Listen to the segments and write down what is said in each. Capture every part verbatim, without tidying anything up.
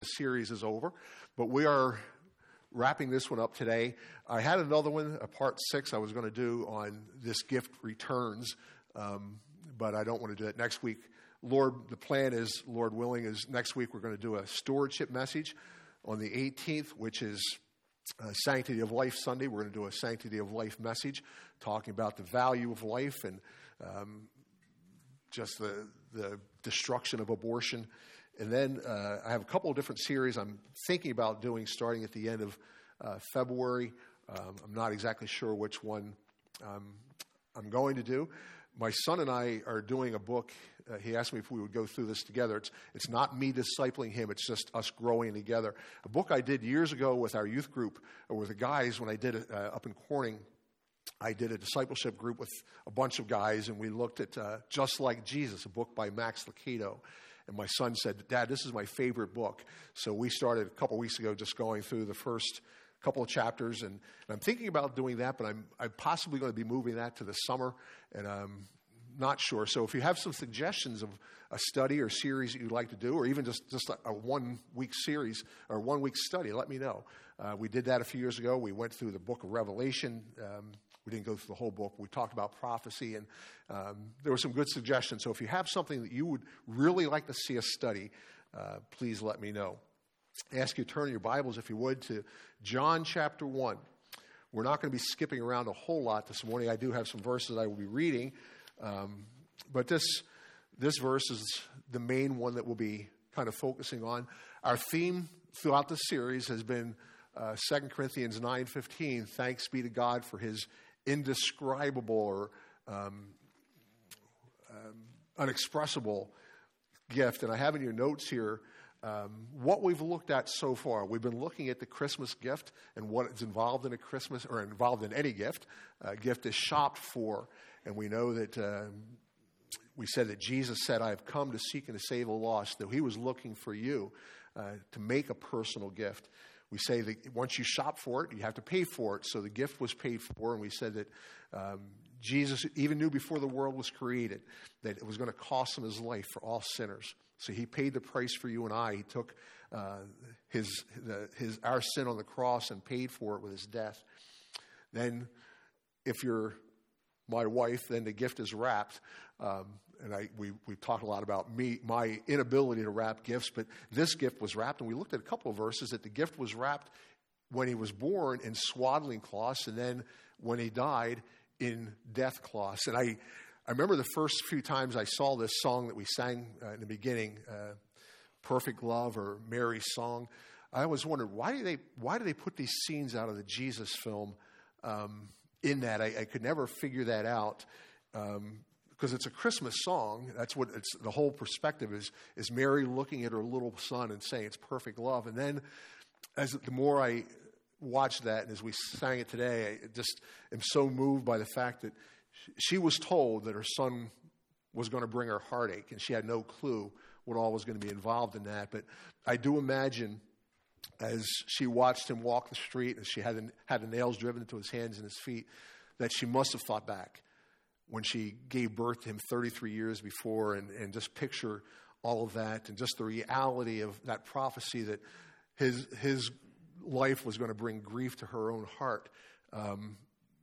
The series is over, but we are wrapping this one up today. I had another one, a part six I was going to do on this gift returns, um, but I don't want to do it next week. Lord, the plan is, Lord willing, is next week we're going to do a stewardship message on the eighteenth, which is uh, Sanctity of Life Sunday. We're going to do a Sanctity of Life message talking about the value of life and um, just the, the destruction of abortion. And then uh, I have a couple of different series I'm thinking about doing starting at the end of uh, February. Um, I'm not exactly sure which one um, I'm going to do. My son and I are doing a book. Uh, he asked me if we would go through this together. It's it's not me discipling him. It's just us growing together. A book I did years ago with our youth group, or with the guys when I did it uh, up in Corning. I did a discipleship group with a bunch of guys, and we looked at uh, Just Like Jesus, a book by Max Lucado. And my son said, Dad, this is my favorite book. So we started a couple weeks ago just going through the first couple of chapters. And, and I'm thinking about doing that, but I'm, I'm possibly going to be moving that to the summer. And I'm not sure. So if you have some suggestions of a study or series that you'd like to do, or even just, just a, a one-week series or one-week study, let me know. Uh, we did that a few years ago. We went through the book of Revelation. Um, we didn't go through the whole book. We talked about prophecy, and um, there were some good suggestions. So if you have something that you would really like to see us study, uh, please let me know. I ask you to turn your Bibles, if you would, to John chapter one. We're not going to be skipping around a whole lot this morning. I do have some verses I will be reading, um, but this this verse is the main one that we'll be kind of focusing on. Our theme throughout the series has been uh, Second Corinthians nine fifteen, thanks be to God for his indescribable or um, um, unexpressible gift. And I have in your notes here um, what we've looked at so far. We've been looking at the Christmas gift and what is involved in a Christmas, or involved in any gift. A gift is shopped for, and we know that uh, we said that Jesus said, I have come to seek and to save the lost, that he was looking for you uh, to make a personal gift. We say that once you shop for it, you have to pay for it. So the gift was paid for, and we said that um, Jesus even knew before the world was created that it was going to cost him his life for all sinners. So he paid the price for you and I. He took uh, his, the, his our sin on the cross and paid for it with his death. Then, if you're my wife, then the gift is wrapped. Um, and I we we talked a lot about me my inability to wrap gifts, but this gift was wrapped, and we looked at a couple of verses that the gift was wrapped when he was born in swaddling cloths, and then when he died in death cloths. And I I remember the first few times I saw this song that we sang uh, in the beginning, uh, "Perfect Love" or Mary's Song. I always wondered why do they why do they put these scenes out of the Jesus film um, in that? I, I could never figure that out. Um, Because it's a Christmas song. That's what it's. The whole perspective is is Mary looking at her little son and saying it's perfect love. And then, as the more I watched that, and as we sang it today, I just am so moved by the fact that she was told that her son was going to bring her heartache, and she had no clue what all was going to be involved in that. But I do imagine, as she watched him walk the street, and she had the, had the nails driven into his hands and his feet, that she must have thought back when she gave birth to him thirty-three years before, and, and just picture all of that, and just the reality of that prophecy that his his life was going to bring grief to her own heart. Um,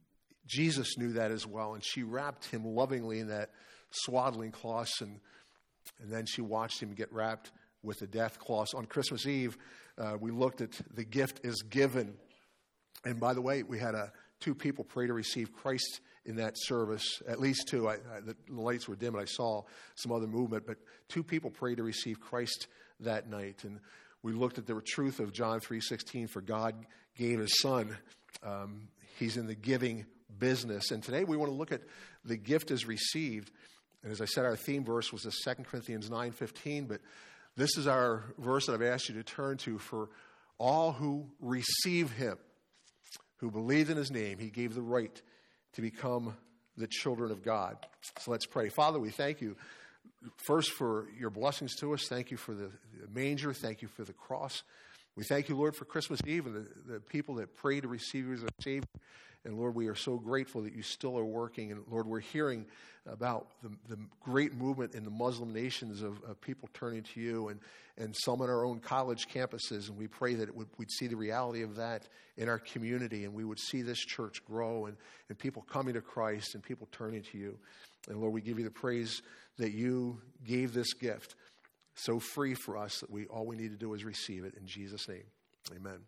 Jesus knew that as well, and she wrapped him lovingly in that swaddling cloths, and and then she watched him get wrapped with the death cloths. On Christmas Eve, uh, we looked at the gift is given. And by the way, we had a, two people pray to receive Christ in that service, at least two. I, I, the lights were dim, and I saw some other movement, but two people prayed to receive Christ that night. And we looked at the truth of John three sixteen, for God gave his son. Um, he's in the giving business. And today we want to look at the gift is received. And as I said, our theme verse was the Second Corinthians nine fifteen, but this is our verse that I've asked you to turn to. For all who receive him, who believed in his name, he gave the right to become the children of God. So let's pray. Father, we thank you first for your blessings to us. Thank you for the manger. Thank you for the cross. We thank you, Lord, for Christmas Eve and the, the people that pray to receive you as a Savior. And Lord, we are so grateful that you still are working. And Lord, we're hearing about the, the great movement in the Muslim nations of, of people turning to you, and, and some in our own college campuses. And we pray that it would, we'd see the reality of that in our community, and we would see this church grow, and, and people coming to Christ and people turning to you. And Lord, we give you the praise that you gave this gift so free for us that we all we need to do is receive it. In Jesus' name, amen.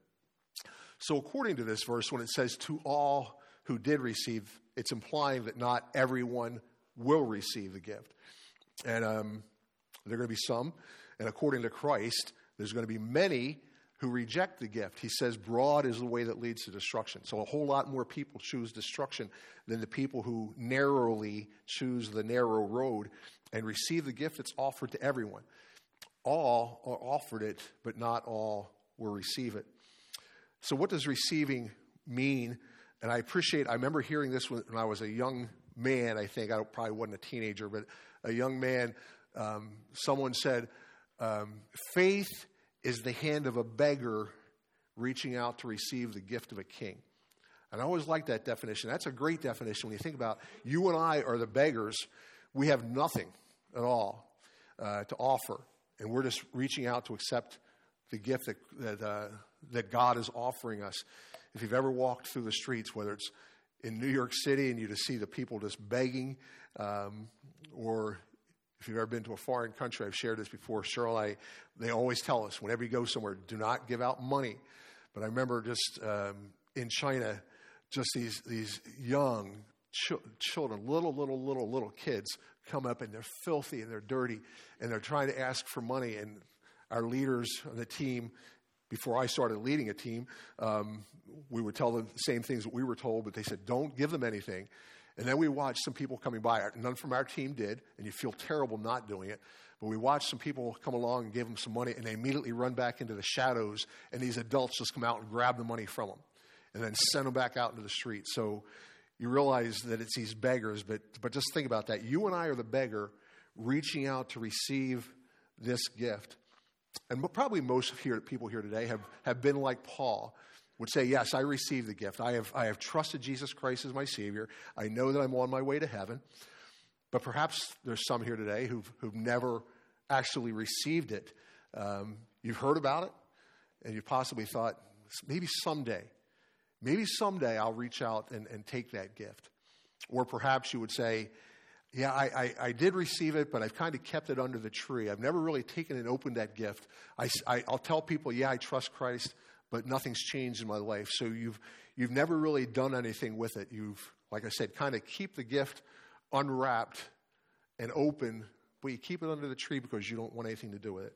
So according to this verse, when it says to all who did receive, it's implying that not everyone will receive the gift. And um, there are going to be some. And according to Christ, there's going to be many who reject the gift. He says broad is the way that leads to destruction. So a whole lot more people choose destruction than the people who narrowly choose the narrow road and receive the gift that's offered to everyone. All are offered it, but not all will receive it. So what does receiving mean? And I appreciate, I remember hearing this when I was a young man, I think. I probably wasn't a teenager, but a young man. Um, someone said, um, faith is the hand of a beggar reaching out to receive the gift of a king. And I always like that definition. That's a great definition when you think about you and I are the beggars. We have nothing at all uh, to offer. And we're just reaching out to accept the gift that that, uh, that God is offering us. If you've ever walked through the streets, whether it's in New York City and you just see the people just begging, um, or if you've ever been to a foreign country, I've shared this before, Cheryl, I, they always tell us, whenever you go somewhere, do not give out money. But I remember just um, in China, just these these young ch- children, little, little, little, little kids come up, and they're filthy and they're dirty, and they're trying to ask for money. And our leaders on the team, before I started leading a team, um, we would tell them the same things that we were told, but they said, don't give them anything. And then we watched some people coming by. None from our team did, and you feel terrible not doing it. But we watched some people come along and give them some money, and they immediately run back into the shadows, and these adults just come out and grab the money from them and then send them back out into the street. So you realize that it's these beggars, but but just think about that. You and I are the beggar reaching out to receive this gift. And probably most of here, people here today have, have been like Paul, would say, yes, I received the gift. I have I have trusted Jesus Christ as my Savior. I know that I'm on my way to heaven. But perhaps there's some here today who've, who've never actually received it. Um, you've heard about it, and you possibly thought, maybe someday, maybe someday I'll reach out and, and take that gift. Or perhaps you would say, yeah, I, I, I did receive it, but I've kind of kept it under the tree. I've never really taken and opened that gift. I, I, I'll tell people, yeah, I trust Christ, but nothing's changed in my life. So you've you've never really done anything with it. You've, like I said, kind of keep the gift unwrapped and open, but you keep it under the tree because you don't want anything to do with it.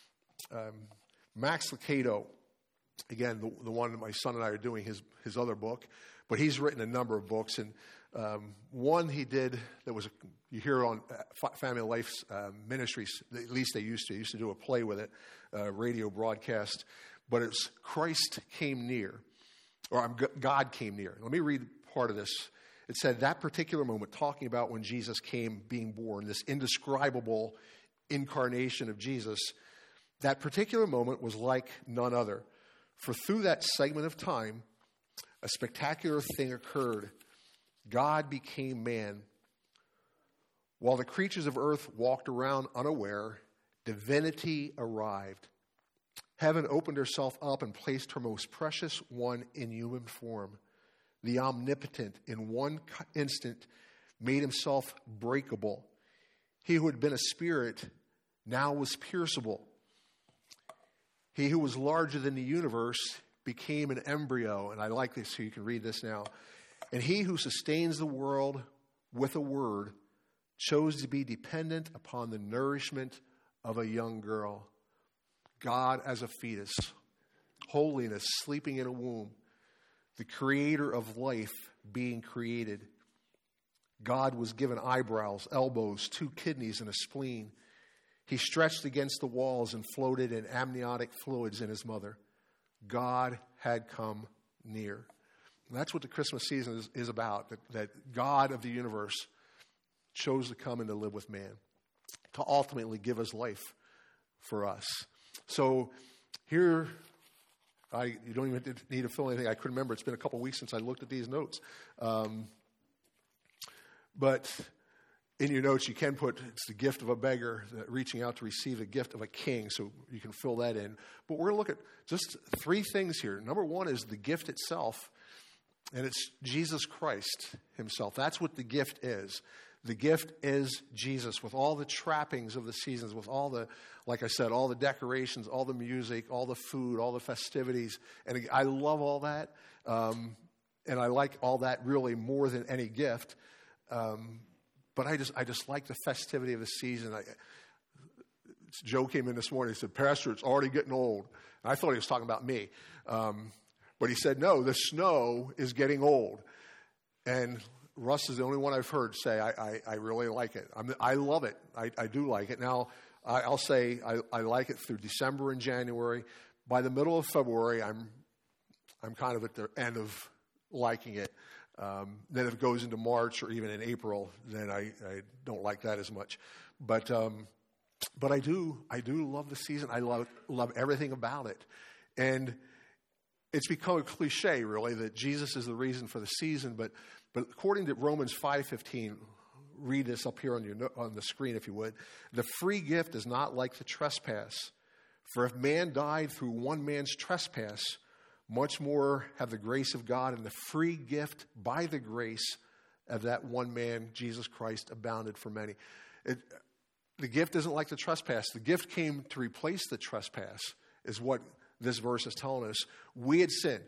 Um, Max Lucado, again, the, the one that my son and I are doing, his his other book, but he's written a number of books, and um, one he did that was, a, you hear on Family Life's uh, ministries, at least they used to, they used to do a play with it, uh, radio broadcast, but it's Christ Came Near, or um, God Came Near. Let me read part of this. It said, that particular moment, talking about when Jesus came being born, this indescribable incarnation of Jesus, that particular moment was like none other. For through that segment of time, a spectacular thing occurred. God became man. While the creatures of earth walked around unaware, divinity arrived. Heaven opened herself up and placed her most precious one in human form. The omnipotent, in one instant, made himself breakable. He who had been a spirit now was pierceable. He who was larger than the universe became an embryo. And I like this, so you can read this now. And he who sustains the world with a word chose to be dependent upon the nourishment of a young girl. God as a fetus, holiness sleeping in a womb, the creator of life being created. God was given eyebrows, elbows, two kidneys, and a spleen. He stretched against the walls and floated in amniotic fluids in his mother. God had come near. And that's what the Christmas season is, is about, that, that God of the universe chose to come and to live with man, to ultimately give his life for us. So here I, you don't even need to fill anything. I couldn't remember. It's been a couple weeks since I looked at these notes. Um, but in your notes, you can put, it's the gift of a beggar, reaching out to receive the gift of a king, so you can fill that in. But we're going to look at just three things here. Number one is the gift itself, and it's Jesus Christ himself. That's what the gift is. The gift is Jesus, with all the trappings of the seasons, with all the, like I said, all the decorations, all the music, all the food, all the festivities. And I love all that. Um, and I like all that really more than any gift. Um, but I just I just like the festivity of the season. I, Joe came in this morning and said, Pastor, it's already getting old. And I thought he was talking about me. Um, but he said, no, the snow is getting old. And Russ is the only one I've heard say, I, I, I really like it. I'm, I love it. I, I do like it. Now, I, I'll say I, I like it through December and January. By the middle of February, I'm I'm kind of at the end of liking it. Um, then if it goes into March or even in April, then I, I don't like that as much. But um, but I do I do love the season. I love love everything about it. And it's become a cliche, really, that Jesus is the reason for the season, but But according to Romans five fifteen, read this up here on your on the screen if you would. The free gift is not like the trespass. For if man died through one man's trespass, much more have the grace of God and the free gift by the grace of that one man, Jesus Christ, abounded for many. It, the gift isn't like the trespass. The gift came to replace the trespass, is what this verse is telling us. We had sinned.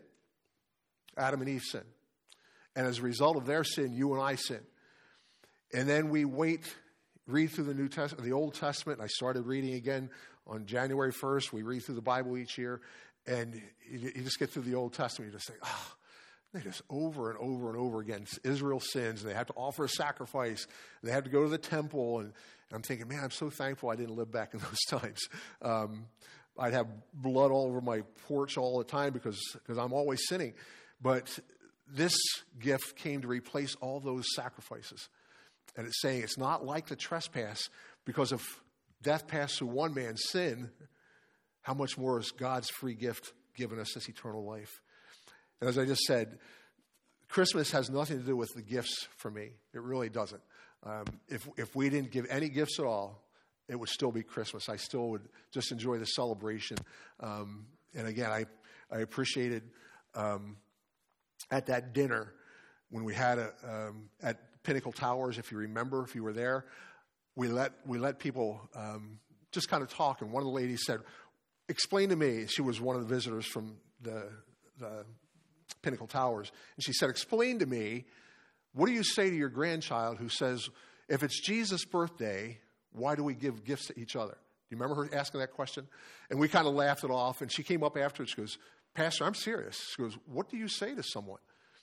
Adam and Eve sinned. And as a result of their sin, you and I sin. And then we wait, read through the New Testament, the Old Testament. I started reading again on January first. We read through the Bible each year. And you, you just get through the Old Testament. You just think, oh, they just over and over and over again. Israel sins, and they have to offer a sacrifice. And they have to go to the temple. And, and I'm thinking, man, I'm so thankful I didn't live back in those times. Um, I'd have blood all over my porch all the time because because I'm always sinning. But this gift came to replace all those sacrifices. And it's saying it's not like the trespass, because if death passed through one man's sin, how much more is God's free gift given us this eternal life? And as I just said, Christmas has nothing to do with the gifts for me. It really doesn't. Um, if if we didn't give any gifts at all, it would still be Christmas. I still would just enjoy the celebration. Um, and again, I, I appreciated um, at that dinner when we had a, um, at Pinnacle Towers, if you remember, if you were there, we let we let people um, just kind of talk. And one of the ladies said, explain to me, she was one of the visitors from the, the Pinnacle Towers, and she said, explain to me, what do you say to your grandchild who says, if it's Jesus' birthday, why do we give gifts to each other? Do you remember her asking that question? And we kind of laughed it off, and she came up afterwards. She goes, Pastor, I'm serious. She goes, what do you say to someone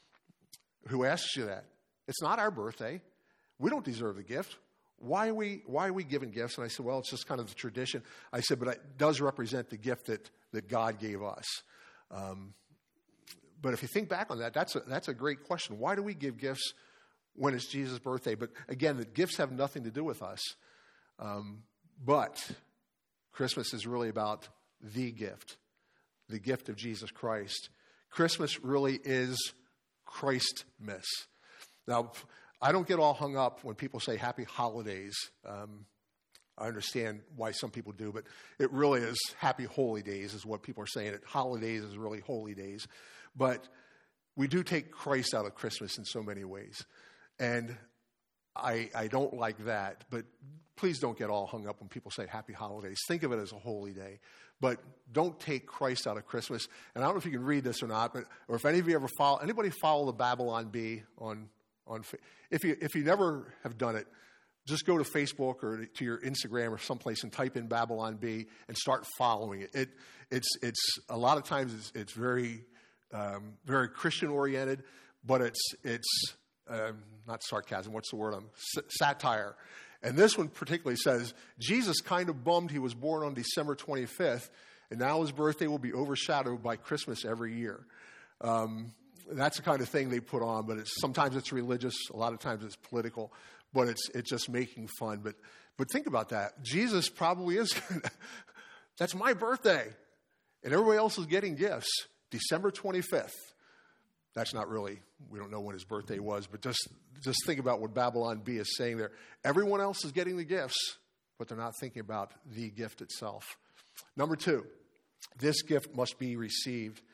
who asks you that? It's not our birthday. We don't deserve the gift. Why are we, why are we giving gifts? And I said, well, it's just kind of the tradition. I said, but it does represent the gift that, that God gave us. Um, but if you think back on that, that's a, that's a great question. Why do we give gifts when it's Jesus' birthday? But again, the gifts have nothing to do with us. Um, but Christmas is really about the gift, the gift of Jesus Christ. Christmas really is Christmas. Now, I don't get all hung up when people say happy holidays. Um, I understand why some people do, but it really is happy holy days is what people are saying. It holidays is really holy days. But we do take Christ out of Christmas in so many ways. And I, I don't like that, but please don't get all hung up when people say happy holidays. Think of it as a holy day, but don't take Christ out of Christmas. And I don't know if you can read this or not, but or if any of you ever follow, anybody follow the Babylon Bee on on if you if you never have done it, just go to Facebook or to your Instagram or someplace and type in Babylon Bee and start following it. It it's it's a lot of times it's, it's very um, very Christian oriented, but it's it's Um, not sarcasm, what's the word? Um, s- satire. And this one particularly says, Jesus kind of bummed he was born on December twenty-fifth, and now his birthday will be overshadowed by Christmas every year. Um, that's the kind of thing they put on, but it's sometimes it's religious, a lot of times it's political, but it's it's just making fun. But but think about that. Jesus probably is, that's my birthday. And everybody else is getting gifts. December twenty-fifth. That's not really, we don't know when his birthday was, but just, just think about what Babylon B is saying there. Everyone else is getting the gifts, but they're not thinking about the gift itself. Number two, this gift must be received.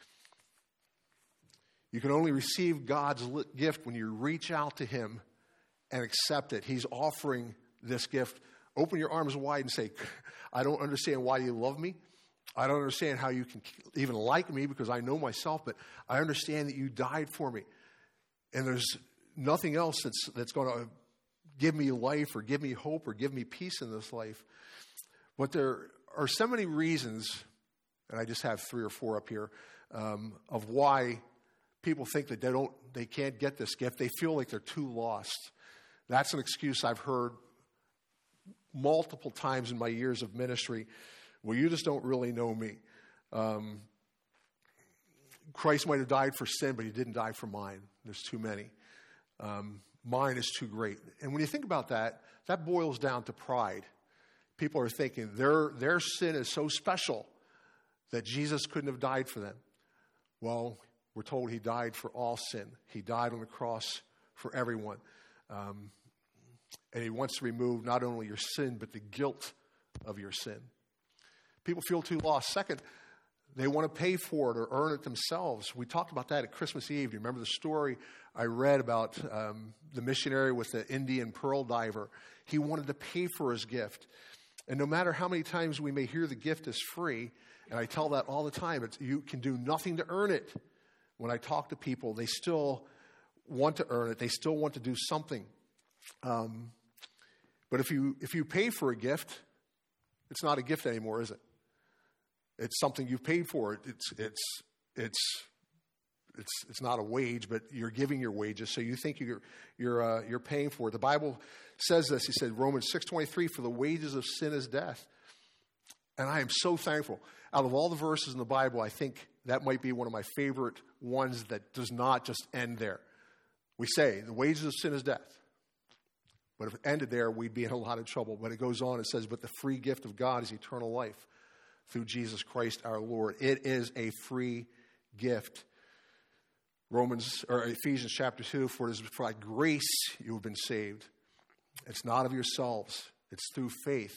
You can only receive God's gift when you reach out to him and accept it. He's offering this gift. Open your arms wide and say, I don't understand why you love me. I don't understand how you can even like me because I know myself, but I understand that you died for me. And there's nothing else that's, that's going to give me life or give me hope or give me peace in this life. But there are so many reasons, and I just have three or four up here, um, of why people think that they don't, they can't get this gift. They feel like they're too lost. That's an excuse I've heard multiple times in my years of ministry. Well, you just don't really know me. Um, Christ might have died for sin, but he didn't die for mine. There's too many. Um, mine is too great. And when you think about that, that boils down to pride. People are thinking their, their sin is so special that Jesus couldn't have died for them. Well, we're told he died for all sin. He died on the cross for everyone. Um, and he wants to remove not only your sin, but the guilt of your sin. People feel too lost. Second, they want to pay for it or earn it themselves. We talked about that at Christmas Eve. Do you remember the story I read about um, the missionary with the Indian pearl diver? He wanted to pay for his gift. And no matter how many times we may hear the gift is free, and I tell that all the time, it's, you can do nothing to earn it. When I talk to people, they still want to earn it. They still want to do something. Um, but if you if you pay for a gift, it's not a gift anymore, is it? It's something you've paid for. It's it's it's it's it's not a wage, but you're giving your wages, so you think you're you're uh, you're paying for it. The Bible says this. He said, Romans six twenty-three, for the wages of sin is death. And I am so thankful. Out of all the verses in the Bible, I think that might be one of my favorite ones that does not just end there. We say the wages of sin is death. But if it ended there, we'd be in a lot of trouble. But it goes on, it says, but the free gift of God is eternal life through Jesus Christ our Lord. It is a free gift. Romans or Ephesians chapter two, for it is by grace you have been saved. It's not of yourselves. It's through faith,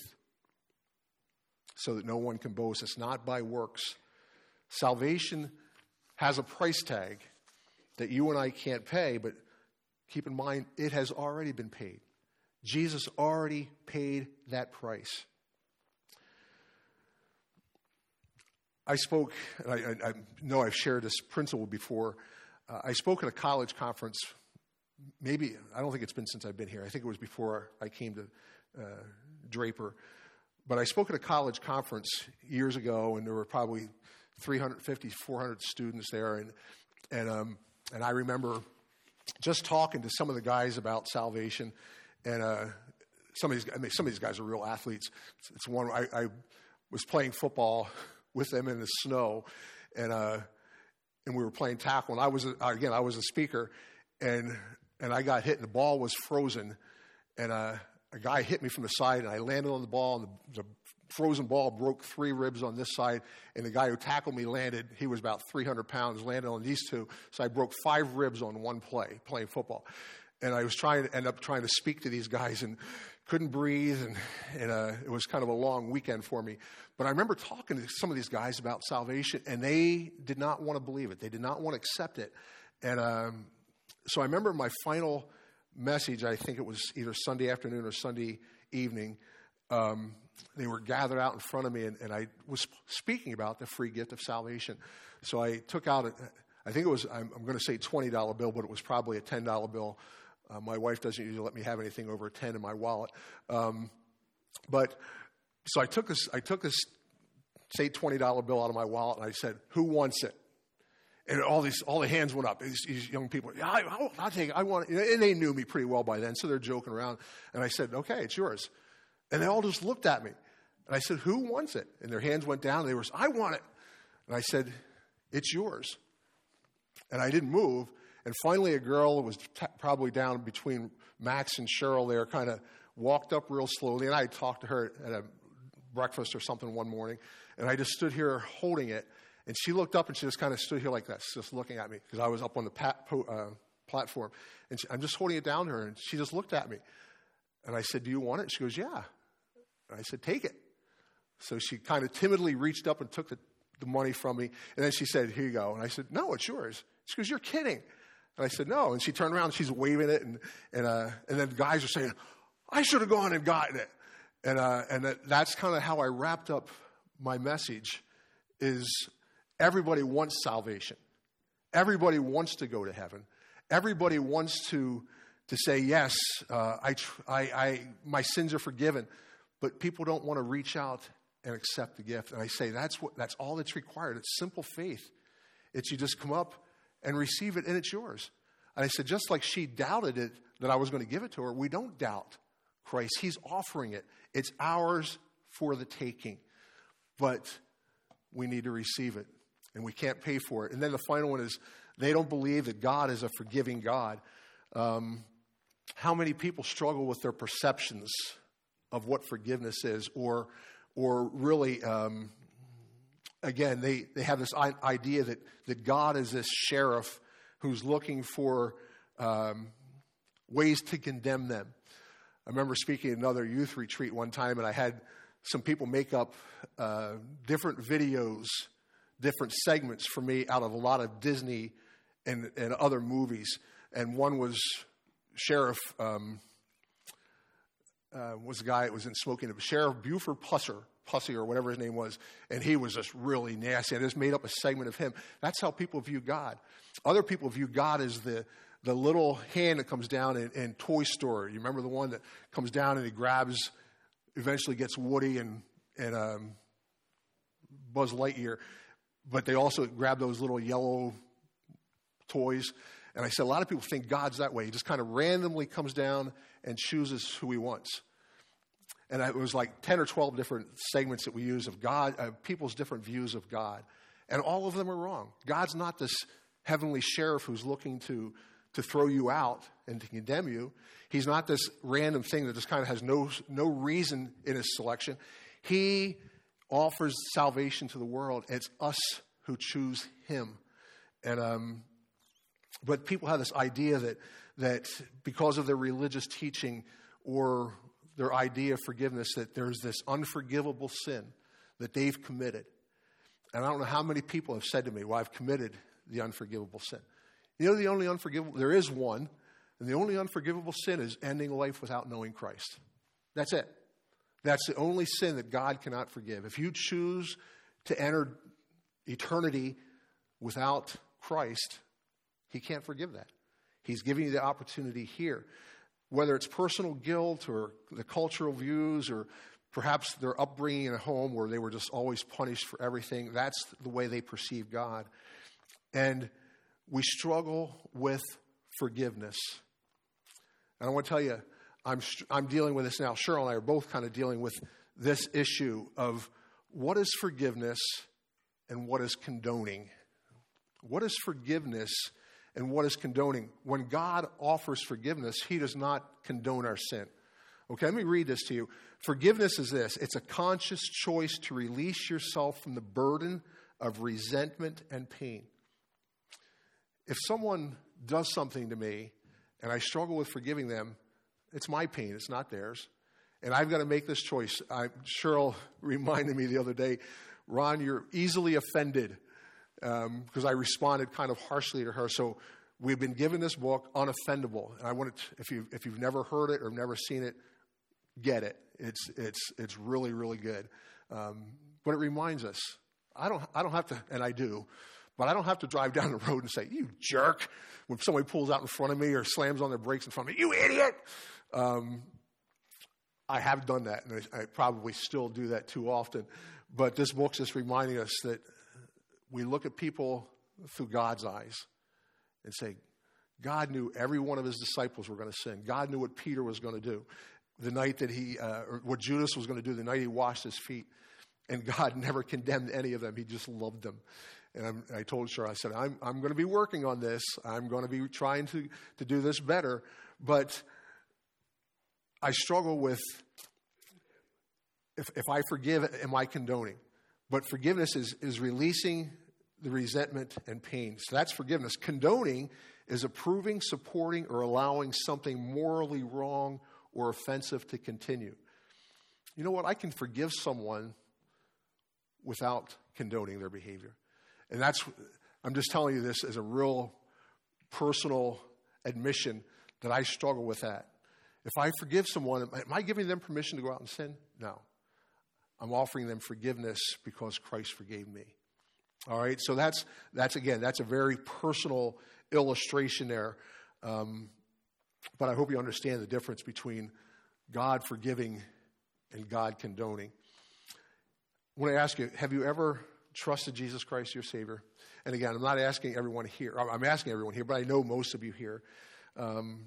so that no one can boast. It's not by works. Salvation has a price tag that you and I can't pay, but keep in mind, it has already been paid. Jesus already paid that price. I spoke, and I, I know I've shared this principle before. Uh, I spoke at a college conference, maybe, I don't think it's been since I've been here. I think it was before I came to uh, Draper. But I spoke at a college conference years ago, and there were probably three hundred fifty, four hundred students there. And and um, and I remember just talking to some of the guys about salvation. And uh, some of these, I mean, some of these guys are real athletes. It's, it's one I, I was playing football with them in the snow, and uh, and we were playing tackle. And I was again, I was a speaker, and and I got hit, and the ball was frozen, and uh, a guy hit me from the side, and I landed on the ball, and the, the frozen ball broke three ribs on this side, and the guy who tackled me landed. He was about three hundred pounds, landed on these two, so I broke five ribs on one play playing football. And I was trying to end up trying to speak to these guys and couldn't breathe, and, and uh, it was kind of a long weekend for me. But I remember talking to some of these guys about salvation, and they did not want to believe it. They did not want to accept it. And um, so I remember my final message, I think it was either Sunday afternoon or Sunday evening, um, they were gathered out in front of me, and, and I was speaking about the free gift of salvation. So I took out, a, I think it was, I'm, I'm going to say twenty dollar bill, but it was probably a ten dollar bill. Uh, my wife doesn't usually let me have anything over a ten in my wallet. Um, but so I took this, I took this, say twenty dollar bill out of my wallet, and I said, "Who wants it?" And all these, all the hands went up. These, these young people, yeah, I, I'll, I'll take it. I want it. And they knew me pretty well by then, so they're joking around. And I said, "Okay, it's yours." And they all just looked at me. And I said, "Who wants it?" And their hands went down. And they were, "I want it." And I said, "It's yours." And I didn't move. And finally, a girl who was t- probably down between Max and Cheryl there kind of walked up real slowly. And I talked to her at a breakfast or something one morning. And I just stood here holding it. And she looked up and she just kind of stood here like this, just looking at me because I was up on the pat, uh, platform. And she, I'm just holding it down to her. And she just looked at me. And I said, do you want it? She goes, yeah. And I said, take it. So she kind of timidly reached up and took the, the money from me. And then she said, here you go. And I said, no, it's yours. She goes, you're kidding. And I said, no. And she turned around and she's waving it. And and uh, and then guys are saying, I should have gone and gotten it. And, uh, and that, that's kind of how I wrapped up my message is everybody wants salvation. Everybody wants to go to heaven. Everybody wants to to say, yes, uh, I, I, I, my sins are forgiven. But people don't want to reach out and accept the gift. And I say that's what that's all that's required. It's simple faith. It's you just come up and receive it, and it's yours. And I said, just like she doubted it that I was going to give it to her, we don't doubt Christ. He's offering it. It's ours for the taking. But we need to receive it. And we can't pay for it. And then the final one is they don't believe that God is a forgiving God. Um, how many people struggle with their perceptions of what forgiveness is? Or or really, um, again, they, they have this idea that, that God is this sheriff who's looking for um, ways to condemn them. I remember speaking at another youth retreat one time, and I had some people make up uh, different videos, different segments for me out of a lot of Disney and, and other movies. And one was Sheriff, um, uh, was the guy that was in Smoking, Sheriff Buford Pusser, Pussy or whatever his name was. And he was just really nasty. I just made up a segment of him. That's how people view God. Other people view God as the, the little hand that comes down in, in Toy Story. You remember the one that comes down and he grabs, eventually gets Woody and, and um, Buzz Lightyear. But they also grab those little yellow toys. And I said, a lot of people think God's that way. He just kind of randomly comes down and chooses who he wants. And it was like ten or twelve different segments that we use of God, uh, people's different views of God. And all of them are wrong. God's not this heavenly sheriff who's looking to, to throw you out and to condemn you. He's not this random thing that just kind of has no, no reason in his selection. He offers salvation to the world. It's us who choose him. And um, but people have this idea that that because of their religious teaching or their idea of forgiveness, that there's this unforgivable sin that they've committed. And I don't know how many people have said to me, well, I've committed the unforgivable sin. You know, the only unforgivable, there is one, and the only unforgivable sin is ending life without knowing Christ. That's it. That's the only sin that God cannot forgive. If you choose to enter eternity without Christ, he can't forgive that. He's giving you the opportunity here. Whether it's personal guilt or the cultural views or perhaps their upbringing in a home where they were just always punished for everything, that's the way they perceive God. And we struggle with forgiveness. And I want to tell you, I'm I'm dealing with this now. Cheryl and I are both kind of dealing with this issue of what is forgiveness and what is condoning. What is forgiveness and what is condoning? When God offers forgiveness, he does not condone our sin. Okay, let me read this to you. Forgiveness is this. It's a conscious choice to release yourself from the burden of resentment and pain. If someone does something to me and I struggle with forgiving them, it's my pain. It's not theirs. And I've got to make this choice. I, Cheryl reminded me the other day, Ron, you're easily offended um, because I responded kind of harshly to her. So we've been given this book, Unoffendable. And I want to, if you if you've never heard it or never seen it, get it. It's it's it's really really good. Um, but it reminds us. I don't I don't have to, and I do, but I don't have to drive down the road and say, "You jerk," when somebody pulls out in front of me or slams on their brakes in front of me. "You idiot." Um, I have done that, and I, I probably still do that too often. But this book's just reminding us that we look at people through God's eyes and say, God knew every one of his disciples were going to sin. God knew what Peter was going to do the night that he, uh, or what Judas was going to do the night he washed his feet. And God never condemned any of them. He just loved them. And I'm, I told Cheryl, I said, I'm, I'm going to be working on this. I'm going to be trying to, to do this better. But I struggle with, if, if I forgive, am I condoning? But forgiveness is, is releasing the resentment and pain. So that's forgiveness. Condoning is approving, supporting, or allowing something morally wrong or offensive to continue. You know what? I can forgive someone without condoning their behavior. And that's, I'm just telling you this as a real personal admission that I struggle with that. If I forgive someone, am I giving them permission to go out and sin? No. I'm offering them forgiveness because Christ forgave me. All right, so that's, that's again, that's a very personal illustration there. Um, but I hope you understand the difference between God forgiving and God condoning. I want to ask you, have you ever trusted Jesus Christ, your Savior? And again, I'm not asking everyone here. I'm asking everyone here, but I know most of you here. Um,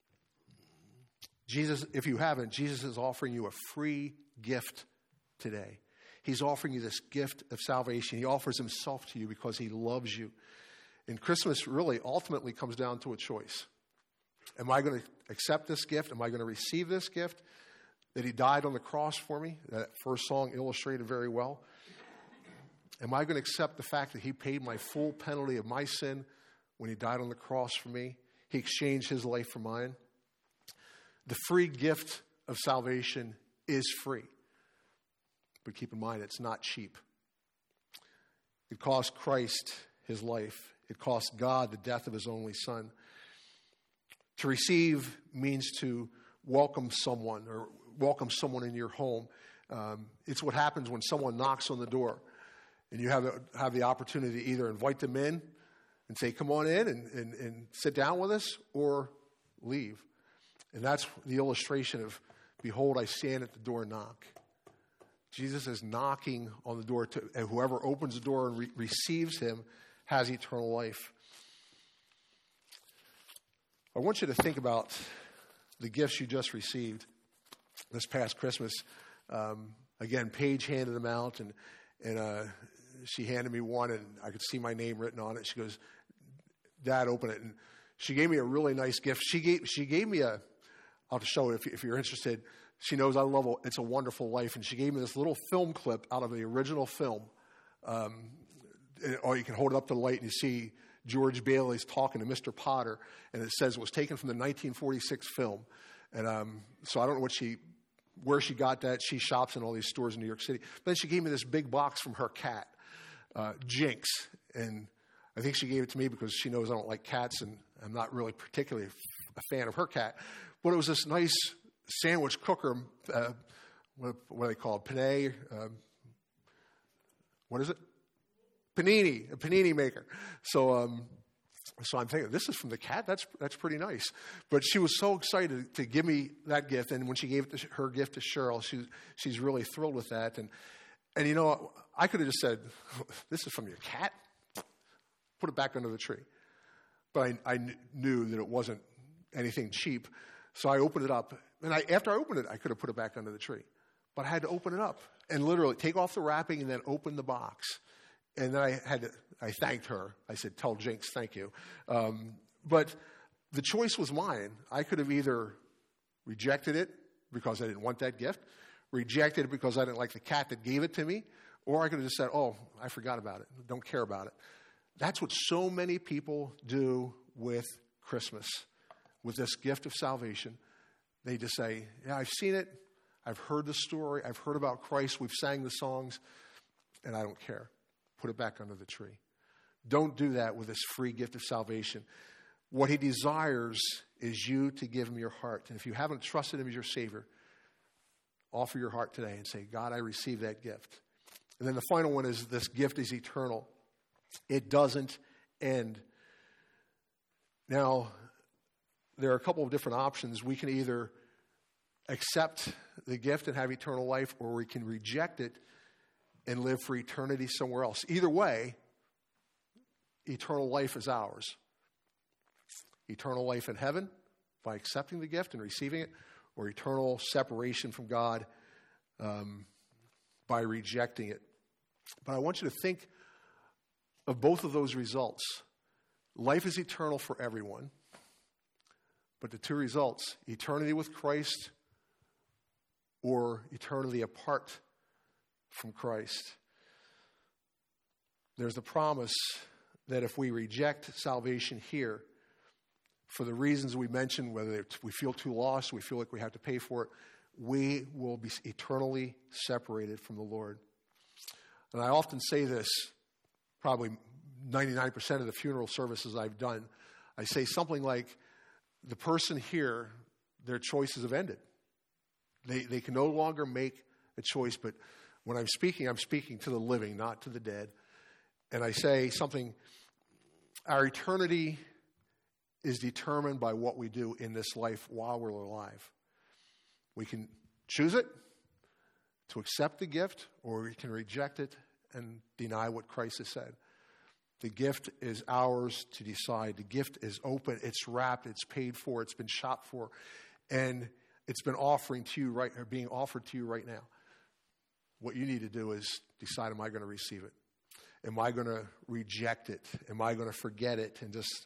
Jesus, if you haven't, Jesus is offering you a free gift today. He's offering you this gift of salvation. He offers himself to you because he loves you. And Christmas really ultimately comes down to a choice. Am I going to accept this gift? Am I going to receive this gift? That he died on the cross for me? That first song illustrated very well. Am I going to accept the fact that he paid my full penalty of my sin when he died on the cross for me? He exchanged his life for mine. The free gift of salvation is free. But keep in mind, it's not cheap. It cost Christ his life. It cost God the death of his only son. To receive means to welcome someone or welcome someone in your home. Um, it's what happens when someone knocks on the door and you have, have the opportunity to either invite them in and say, come on in and, and, and sit down with us, or leave. And that's the illustration of, behold, I stand at the door and knock. Jesus is knocking on the door, to, and whoever opens the door and re- receives him has eternal life. I want you to think about the gifts you just received this past Christmas. Um, again, Paige handed them out, and, and uh, she handed me one, and I could see my name written on it. She goes, Dad, open it. And she gave me a really nice gift. She gave, she gave me a, I'll have to show it if, if you're interested. She knows I love It's a Wonderful Life, and she gave me this little film clip out of the original film. Um, or you can hold it up to the light and you see George Bailey's talking to Mister Potter, and it says it was taken from the nineteen forty-six film. And um, so I don't know what she, where she got that. She shops in all these stores in New York City. But then she gave me this big box from her cat, uh, Jinx, and I think she gave it to me because she knows I don't like cats, and I'm not really particularly a fan of her cat. But it was this nice sandwich cooker, uh, what, what do they call it? Panay, uh, what is it? Panini, a panini maker. So, um, so I'm thinking, this is from the cat? That's that's pretty nice. But she was so excited to give me that gift, and when she gave it to, her gift to Cheryl, she, she's really thrilled with that. And, and you know, I could have just said, this is from your cat? Put it back under the tree. But I, I knew that it wasn't anything cheap, so I opened it up. And I, after I opened it, I could have put it back under the tree. But I had to open it up and literally take off the wrapping and then open the box. And then I had to, I thanked her. I said, tell Jinx, thank you. Um, but the choice was mine. I could have either rejected it because I didn't want that gift, rejected it because I didn't like the cat that gave it to me, or I could have just said, oh, I forgot about it, don't care about it. That's what so many people do with Christmas, with this gift of salvation. They just say, yeah, I've seen it. I've heard the story. I've heard about Christ. We've sang the songs, and I don't care. Put it back under the tree. Don't do that with this free gift of salvation. What he desires is you to give him your heart. And if you haven't trusted him as your Savior, offer your heart today and say, God, I receive that gift. And then the final one is this gift is eternal. It doesn't end. Now, there are a couple of different options. We can either accept the gift and have eternal life, or we can reject it and live for eternity somewhere else. Either way, eternal life is ours. Eternal life in heaven by accepting the gift and receiving it, or eternal separation from God um, by rejecting it. But I want you to think of both of those results. Life is eternal for everyone, but the two results, eternity with Christ or eternity apart from Christ. there's the promise that if we reject salvation here, for the reasons we mentioned, whether we feel too lost, we feel like we have to pay for it, we will be eternally separated from the Lord. And I often say this, probably ninety-nine percent of the funeral services I've done, I say something like, the person here, their choices have ended. They, they can no longer make a choice, but when I'm speaking, I'm speaking to the living, not to the dead. And I say something, our eternity is determined by what we do in this life while we're alive. We can choose it, to accept the gift, or we can reject it and deny what Christ has said. The gift is ours to decide. The gift is open, it's wrapped, it's paid for, it's been shopped for, and it's been offering to you right, or being offered to you right now. What you need to do is decide, am I going to receive it? Am I going to reject it? Am I going to forget it and just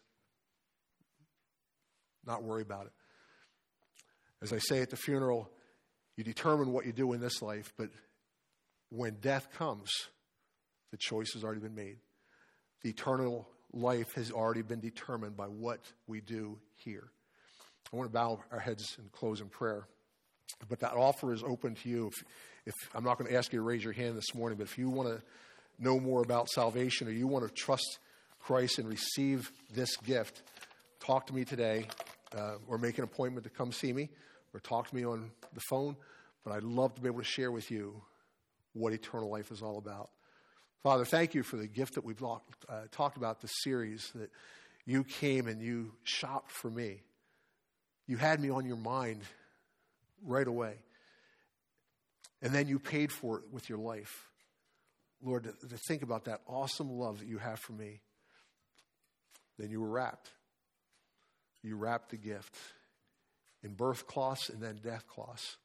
not worry about it? As I say at the funeral, you determine what you do in this life, but when death comes, the choice has already been made. The eternal life has already been determined by what we do here. I want to bow our heads and close in prayer. But that offer is open to you. If, if I'm not going to ask you to raise your hand this morning, but if you want to know more about salvation or you want to trust Christ and receive this gift, talk to me today uh, or make an appointment to come see me or talk to me on the phone. But I'd love to be able to share with you what eternal life is all about. Father, thank you for the gift that we've uh, talked about, this series, that you came and you shopped for me. You had me on your mind right away. And then you paid for it with your life. Lord, to, to think about that awesome love that you have for me. Then you were wrapped. You wrapped the gift in birth cloths and then death cloths.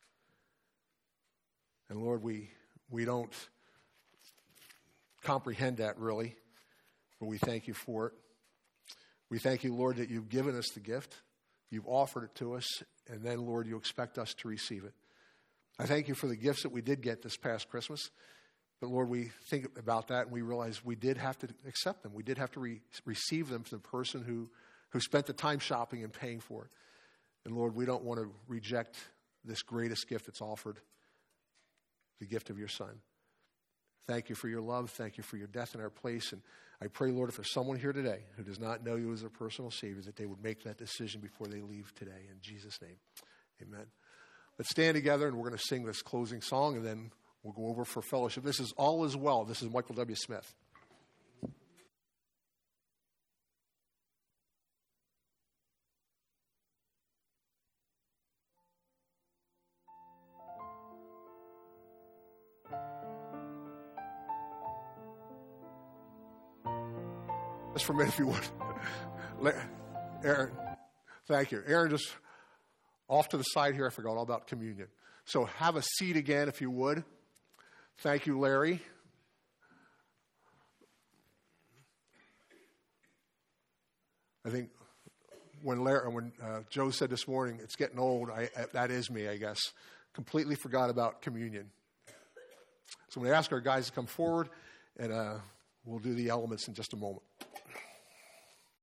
And Lord, we we don't comprehend that really, but we thank you for it. We thank you, Lord, that you've given us the gift. You've offered it to us, and then, Lord, you expect us to receive it. I thank you for the gifts that we did get this past Christmas. But, Lord, we think about that, and we realize we did have to accept them. We did have to re- receive them from the person who, who spent the time shopping and paying for it. And, Lord, we don't want to reject this greatest gift that's offered, the gift of your Son. Thank you for your love. Thank you for your death in our place. And I pray, Lord, if there's someone here today who does not know you as their personal Savior, that they would make that decision before they leave today. In Jesus' name, amen. Let's stand together, and we're going to sing this closing song, and then we'll go over for fellowship. This is All Is Well. This is Michael W. Smith. Just for a minute, if you would. Aaron, thank you. Aaron, just off to the side here, I forgot all about communion. So have a seat again, if you would. Thank you, Larry. I think when Larry, when uh, Joe said this morning, it's getting old, I, I, that is me, I guess. Completely forgot about communion. So I'm going to ask our guys to come forward, and uh, we'll do the elements in just a moment.